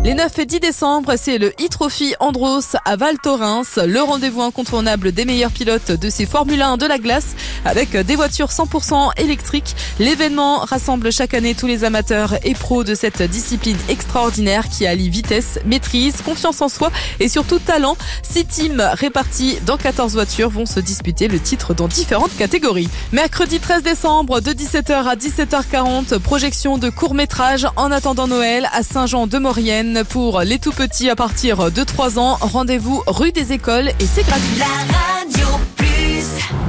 Les 9 et 10 décembre, c'est le e-Trophy Andros à Val Thorens, le rendez-vous incontournable des meilleurs pilotes de ces Formule 1 de la glace avec des voitures 100% électriques. L'événement rassemble chaque année tous les amateurs et pros de cette discipline extraordinaire qui allie vitesse, maîtrise, confiance en soi et surtout talent. 6 teams répartis dans 14 voitures vont se disputer le titre dans différentes catégories. Mercredi 13 décembre de 17h à 17h40, projection de court-métrage En attendant Noël à Saint-Jean-de-Maurienne. Pour les tout petits à partir de 3 ans, rendez-vous rue des Écoles et c'est gratuit.